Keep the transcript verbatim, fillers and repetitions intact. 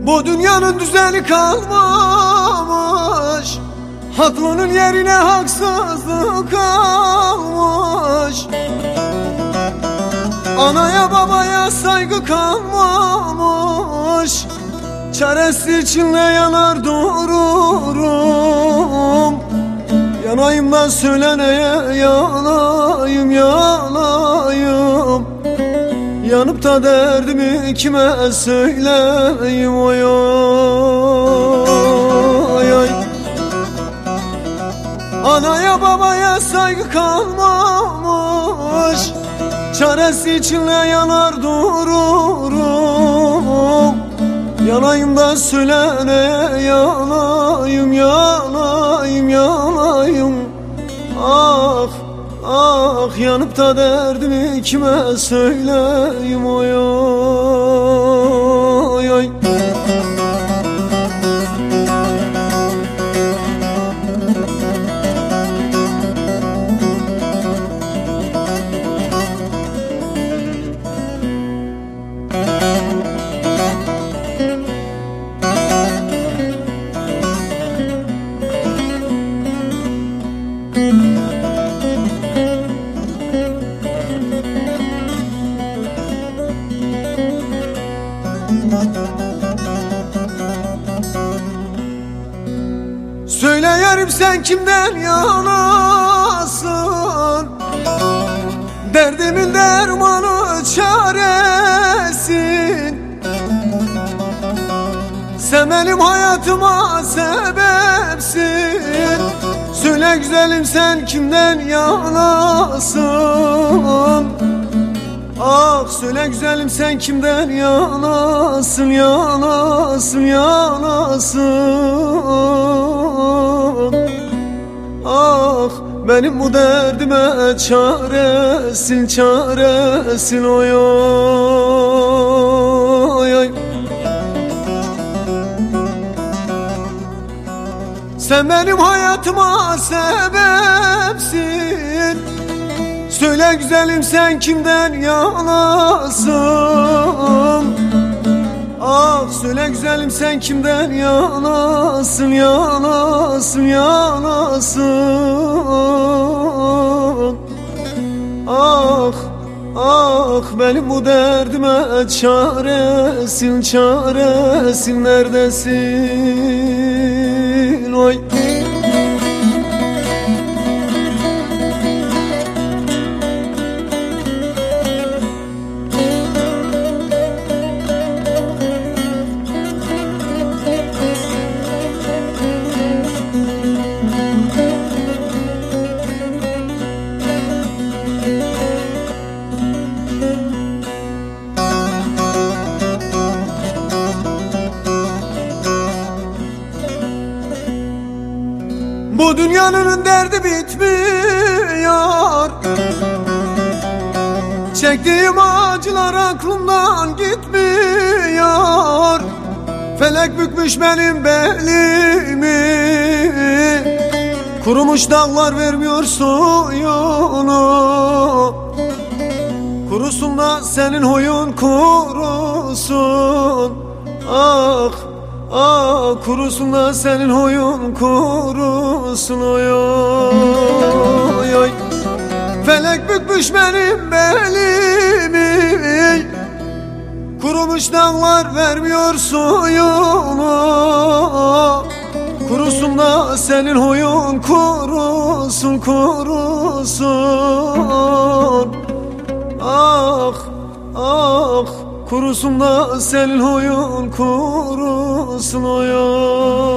Bu dünyanın düzeni kalmamış, haklının yerine haksızlık kalmış. Anaya babaya saygı kalmamış, çaresi içinde yanar dururum. Yanayımdan söyleneye yanayım yanayım, yanıp da derdimi kime söyleyeyim oy oy oy. Anaya babaya saygı kalmamış, çaresi içinde yanar dururum. Yanayımdan söylene yanayım yanayım yanayım. Ah ah, yanıp da derdimi kime söyleyeyim oy oy oy. Söyle yarim, sen kimden yanasın? Derdimin dermanı çaresin. Sen benim hayatıma sebepsin. Söyle güzelim, sen kimden yanasın? Ah söyle güzelim, sen kimden yanasın, yanasın, yanasın? Ah benim bu derdime çaresin, çaresin oy oy oy. Sen benim hayatıma sebepsin. Söyle güzelim, sen kimden yanasın? Ah söyle güzelim, sen kimden yanasın, yanasın, yanasın? Ah ah benim bu derdime çaresin, çaresin, neredesin oy? Bu dünyanın derdi bitmiyor, çektiğim acılar aklımdan gitmiyor. Felek bükmüş benim belimi, kurumuş dağlar vermiyor suyunu. Kurusun da senin huyun kurusun. Ah ah, kurusun da senin huyun kurusun oy oy oy. Felek bükmüş benim belimi, kurumuş dağlar vermiyor suyunu. Kurusun da senin huyun kurusun, kurusun. Ah ah, kurusun da senin huyun kurusun oy oy.